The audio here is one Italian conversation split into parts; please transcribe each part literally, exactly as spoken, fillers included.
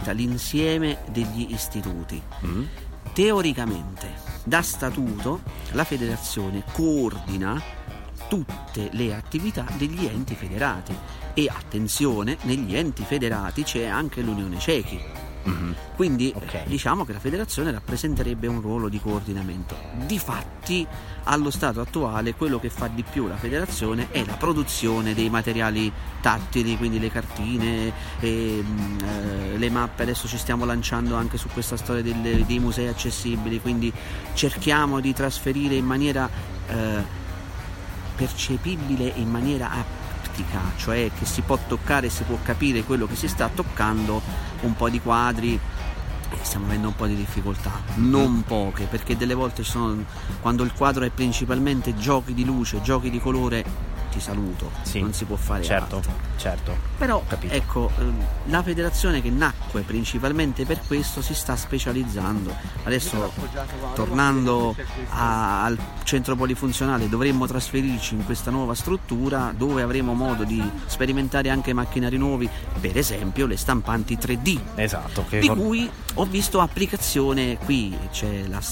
l'insieme degli istituti. Mm. Teoricamente, da statuto, la federazione coordina tutte le attività degli enti federati e attenzione, negli enti federati c'è anche l'Unione Cechi. Mm-hmm. Quindi okay. diciamo che la federazione rappresenterebbe un ruolo di coordinamento. Difatti, allo stato attuale, quello che fa di più la federazione è la produzione dei materiali tattili, quindi le cartine, e, eh, le mappe. Adesso ci stiamo lanciando anche su questa storia delle, dei musei accessibili, quindi cerchiamo di trasferire in maniera eh, percepibile, in maniera aptica, cioè che si può toccare, si può capire quello che si sta toccando, un po' di quadri. Stiamo avendo un po' di difficoltà, non poche, perché delle volte ci sono, quando il quadro è principalmente giochi di luce, giochi di colore, ti saluto, sì, non si può fare certo, altro. Certo, però capito. Ecco, la federazione, che nacque principalmente per questo, si sta specializzando. Adesso, tornando a, al centro polifunzionale, dovremmo trasferirci in questa nuova struttura dove avremo modo di sperimentare anche macchinari nuovi, per esempio le stampanti tre D, esatto, che di cui ho visto applicazione qui. C'è la,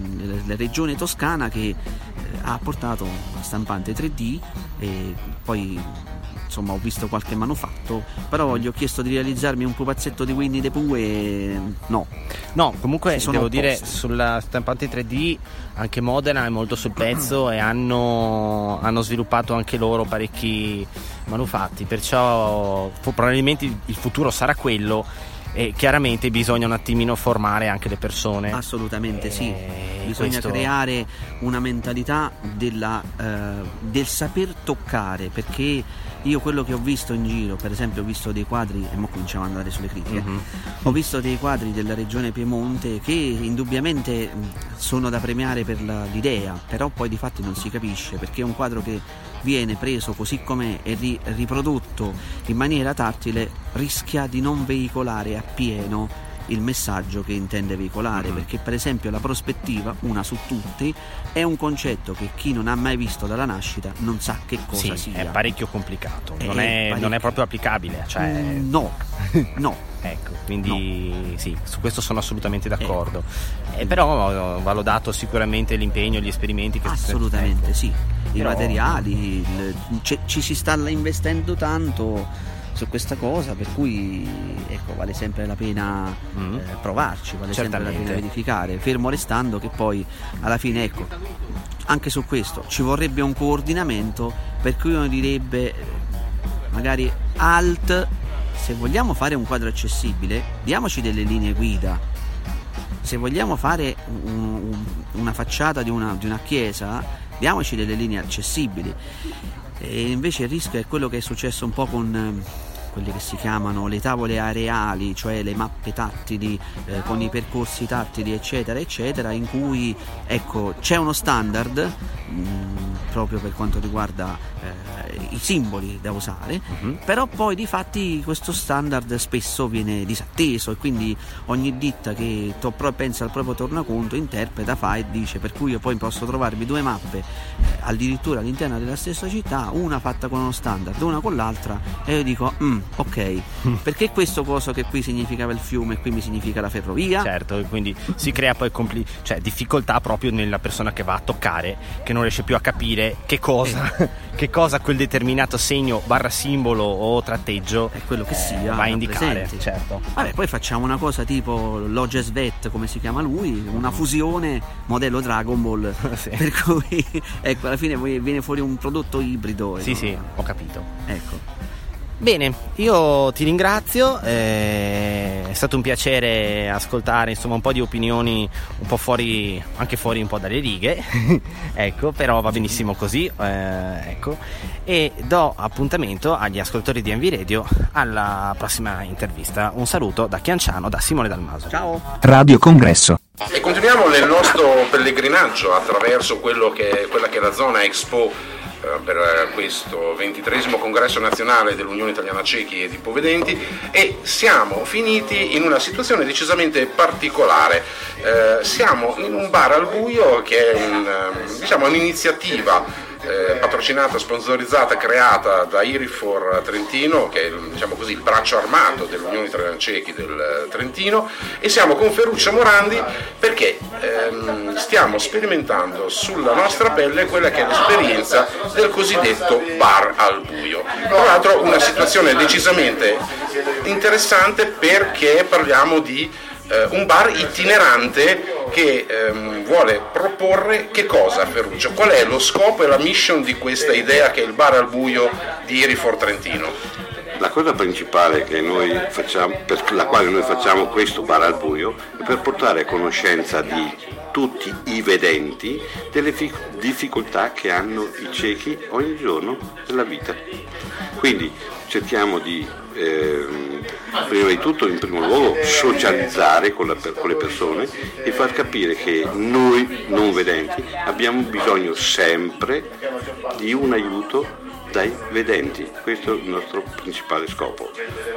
la regione Toscana che ha portato una stampante tre D, e poi insomma ho visto qualche manufatto, però gli ho chiesto di realizzarmi un pupazzetto di Winnie the Pooh e no no comunque devo opposti. Dire, sulla stampante tre D anche Modena è molto sul pezzo e hanno, hanno sviluppato anche loro parecchi manufatti, perciò probabilmente il futuro sarà quello. E chiaramente bisogna un attimino formare anche le persone. Assolutamente, e sì, bisogna questo... creare una mentalità della, eh, del saper toccare, perché io quello che ho visto in giro, per esempio ho visto dei quadri, e mo cominciamo ad andare sulle critiche, mm-hmm. ho visto dei quadri della regione Piemonte che indubbiamente sono da premiare per la, l'idea, però poi di fatti non si capisce, perché è un quadro che viene preso così com'è e ri- riprodotto in maniera tattile, rischia di non veicolare appieno il messaggio che intende veicolare, mm-hmm. perché per esempio la prospettiva, una su tutti, è un concetto che chi non ha mai visto dalla nascita non sa che cosa sì, sia. È parecchio complicato, è non, è, parecchio. non è proprio applicabile, cioè... mm, no no ecco, quindi no. sì, su questo sono assolutamente d'accordo, eh. Eh, però va lodato sicuramente l'impegno, gli esperimenti che assolutamente si sì, i però... materiali, il, c- ci si sta investendo tanto su questa cosa, per cui ecco, vale sempre la pena mm. eh, provarci, vale Certamente. sempre la pena verificare, fermo restando che poi alla fine, ecco, anche su questo ci vorrebbe un coordinamento, per cui uno direbbe magari alt, se vogliamo fare un quadro accessibile diamoci delle linee guida, se vogliamo fare un, un, una facciata di una, di una chiesa diamoci delle linee accessibili. E invece il rischio è quello che è successo un po' con quelle che si chiamano le tavole areali, cioè le mappe tattili eh, con i percorsi tattili eccetera eccetera, in cui ecco c'è uno standard mh, proprio per quanto riguarda eh, i simboli da usare, uh-huh. però poi di fatti questo standard spesso viene disatteso, e quindi ogni ditta che to- pensa al proprio tornaconto interpreta, fa e dice, per cui io poi posso trovarmi due mappe eh, addirittura all'interno della stessa città, una fatta con uno standard, una con l'altra, e io dico mm, ok, perché questo coso che qui significava il fiume e qui mi significa la ferrovia? Certo, quindi si crea poi compli- cioè difficoltà proprio nella persona che va a toccare, che non riesce più a capire che cosa eh. che cosa quel determinato segno barra simbolo o tratteggio è quello che eh, sia va a indicare, certo. Vabbè, poi facciamo una cosa tipo l'Ogesvet, come si chiama lui, una fusione modello Dragon Ball, sì. per cui ecco, alla fine viene fuori un prodotto ibrido. Sì, no? sì, ho capito. Ecco. Bene, io ti ringrazio, eh, è stato un piacere ascoltare insomma un po' di opinioni un po' fuori, anche fuori un po' dalle righe, ecco, però va benissimo così, eh, ecco, e do appuntamento agli ascoltatori di Envy Radio alla prossima intervista. Un saluto da Chianciano, da Simone Dalmaso. Ciao. Radio Congresso. E continuiamo nel nostro pellegrinaggio attraverso quello che, quella che è la zona Expo per questo ventitreesimo congresso nazionale dell'Unione Italiana Cechi ed Ipovedenti, e siamo finiti in una situazione decisamente particolare. Eh, siamo in un bar al buio che è un, diciamo, un'iniziativa eh, patrocinata, sponsorizzata, creata da Irifor Trentino, che è, diciamo così, il braccio armato dell'Unione Italiana Cechi del Trentino, e siamo con Ferruccio Morandi perché ehm, stiamo sperimentando sulla nostra pelle quella che è l'esperienza del cosiddetto bar al buio. Tra l'altro una situazione decisamente interessante perché parliamo di eh, un bar itinerante che ehm, vuole proporre che cosa, Ferruccio? Qual è lo scopo e la mission di questa idea che è il bar al buio di Irifor Trentino? La cosa principale che noi facciamo, per la quale noi facciamo questo bar al buio, è per portare a conoscenza di tutti i vedenti delle difficoltà che hanno i ciechi ogni giorno della vita. Quindi cerchiamo di eh, prima di tutto, in primo luogo, socializzare con, la, con le persone e far capire che noi non vedenti abbiamo bisogno sempre di un aiuto dai vedenti. Questo è il nostro principale scopo.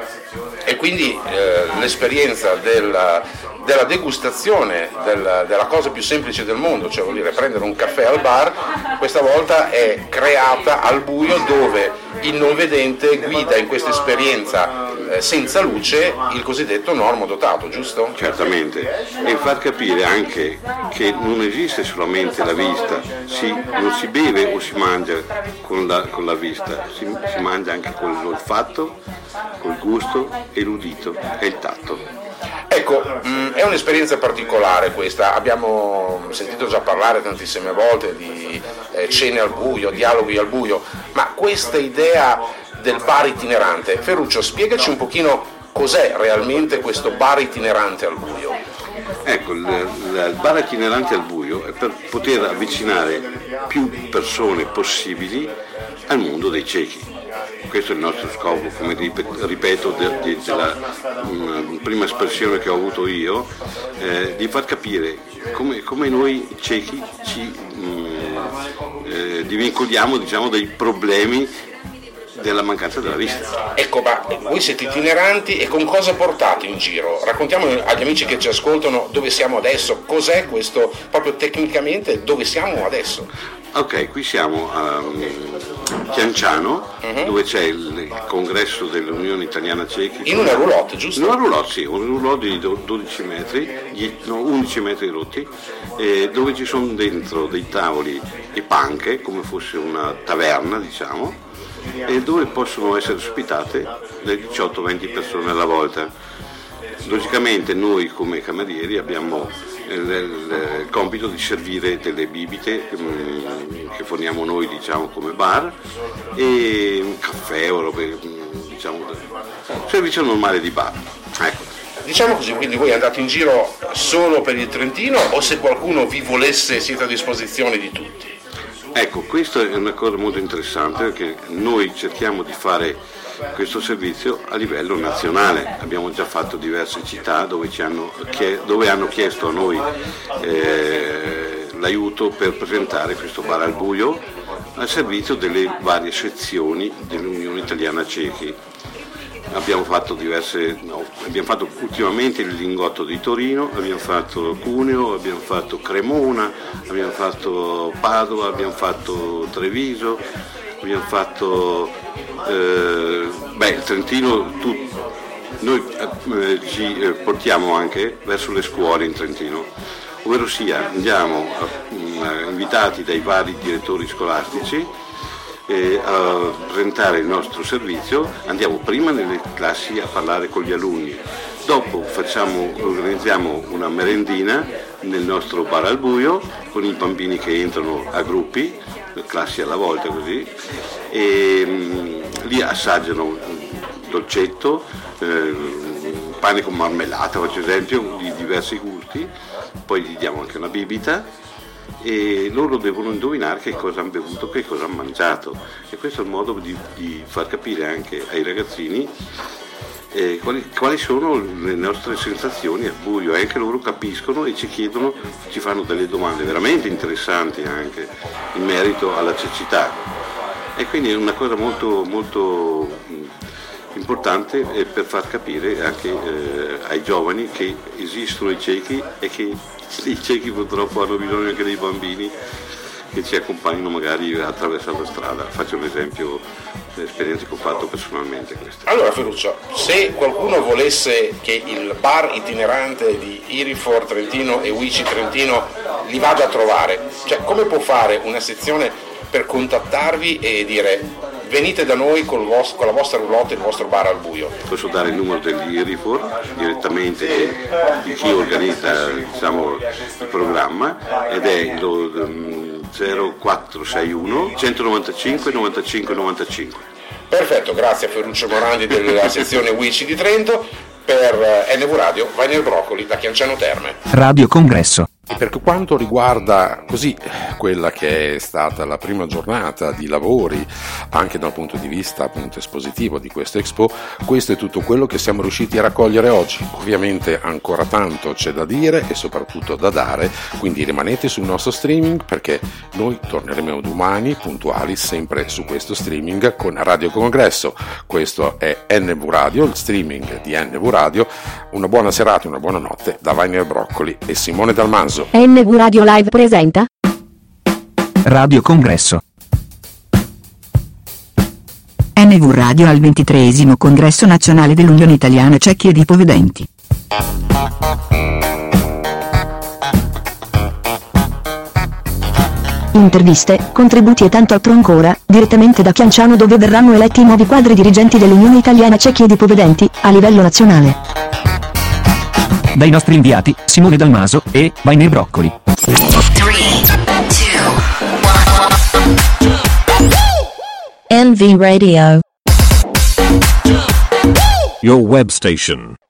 E quindi eh, l'esperienza della, della degustazione della, della cosa più semplice del mondo, cioè vuol dire prendere un caffè al bar, questa volta è creata al buio, dove il non vedente guida in questa esperienza eh, senza luce il cosiddetto normodotato, giusto? Certamente, e far capire anche che non esiste solamente la vista, si, non si beve o si mangia con la, con la vista, si, si mangia anche con l'olfatto, col gusto e l'udito e il tatto. Ecco, mh, è un'esperienza particolare questa, abbiamo sentito già parlare tantissime volte di eh, cene al buio, dialoghi al buio, ma questa idea del bar itinerante, Ferruccio, spiegaci un pochino cos'è realmente questo bar itinerante al buio. Ecco, il, il bar itinerante al buio è per poter avvicinare più persone possibili al mondo dei ciechi. Questo è il nostro scopo, come ripeto, de, de, della um, prima espressione che ho avuto io, eh, di far capire come, come noi ciechi ci um, eh, divincoliamo, diciamo, dei problemi della mancanza della vista. Ecco, ma voi siete itineranti e con cosa portate in giro? Raccontiamo agli amici che ci ascoltano dove siamo adesso, cos'è questo, proprio tecnicamente, dove siamo adesso? Ok, qui siamo a Chianciano, uh-huh. dove c'è il, il congresso dell'Unione Italiana Cechi. In una roulotte, giusto? In una roulotte, sì, un roulotte di dodici metri, no, undici metri rotti, eh, dove ci sono dentro dei tavoli e panche, come fosse una taverna, diciamo, e dove possono essere ospitate le diciotto venti persone alla volta. Logicamente noi come camerieri abbiamo il, il, il compito di servire delle bibite um, che forniamo noi, diciamo, come bar, e un caffè o robe, diciamo, servizio normale di bar. Ecco. Diciamo così, quindi voi andate in giro solo per il Trentino o se qualcuno vi volesse siete a disposizione di tutti? Ecco, questa è una cosa molto interessante perché noi cerchiamo di fare questo servizio a livello nazionale. Abbiamo già fatto diverse città dove, ci hanno, dove hanno chiesto a noi eh, l'aiuto per presentare questo bar al buio al servizio delle varie sezioni dell'Unione Italiana Cechi. Abbiamo fatto diverse, no, abbiamo fatto ultimamente il Lingotto di Torino, abbiamo fatto Cuneo, abbiamo fatto Cremona, abbiamo fatto Padova, abbiamo fatto Treviso, abbiamo fatto eh, beh, il Trentino. Tu, noi eh, ci eh, portiamo anche verso le scuole in Trentino, ovvero sia andiamo eh, invitati dai vari direttori scolastici a presentare il nostro servizio, andiamo prima nelle classi a parlare con gli alunni, dopo facciamo, organizziamo una merendina nel nostro bar al buio con i bambini che entrano a gruppi, classi alla volta così, e mh, lì assaggiano dolcetto, eh, pane con marmellata, faccio esempio, di diversi gusti, poi gli diamo anche una bibita e loro devono indovinare che cosa hanno bevuto, che cosa hanno mangiato, e questo è il modo di, di far capire anche ai ragazzini eh, quali, quali sono le nostre sensazioni al buio, e anche loro capiscono e ci chiedono, ci fanno delle domande veramente interessanti anche in merito alla cecità, e quindi è una cosa molto, molto importante per far capire anche eh, ai giovani che esistono i ciechi e che i ciechi purtroppo hanno bisogno anche dei bambini che ci accompagnino magari attraverso la strada. Faccio un esempio, le esperienze che ho fatto personalmente queste. Allora Ferruccio, se qualcuno volesse che il bar itinerante di Irifor Trentino e Wici Trentino li vada a trovare, cioè come può fare una sezione per contattarvi e dire venite da noi col vostro, con la vostra roulotte e il vostro bar al buio? Posso dare il numero degli Irifor direttamente di chi organizza, diciamo, il programma, ed è lo zero quattro sei uno centonovantacinque novantacinque novantacinque. Perfetto, grazie a Ferruccio Morandi della sezione Wici di Trento. Per N V Radio vai nel Broccoli da Chianciano Terme. Radio Congresso. E per quanto riguarda così quella che è stata la prima giornata di lavori anche dal punto di vista appunto espositivo di questo Expo, questo è tutto quello che siamo riusciti a raccogliere oggi. Ovviamente ancora tanto c'è da dire e soprattutto da dare, quindi rimanete sul nostro streaming perché noi torneremo domani puntuali sempre su questo streaming con Radio Congresso. Questo è N V Radio, il streaming di N V Radio. Una buona serata, una buona notte da Vainer Broccoli e Simone Dalmanzo. N V Radio Live presenta Radio Congresso. N V Radio al ventitreesimo Congresso Nazionale dell'Unione Italiana Ciechi ed Ipovedenti. Interviste, contributi e tanto altro ancora, direttamente da Chianciano dove verranno eletti i nuovi quadri dirigenti dell'Unione Italiana Ciechi ed Ipovedenti, a livello nazionale. Dai nostri inviati, Simone Dalmaso e Vainer Broccoli. N V Radio. Your web station.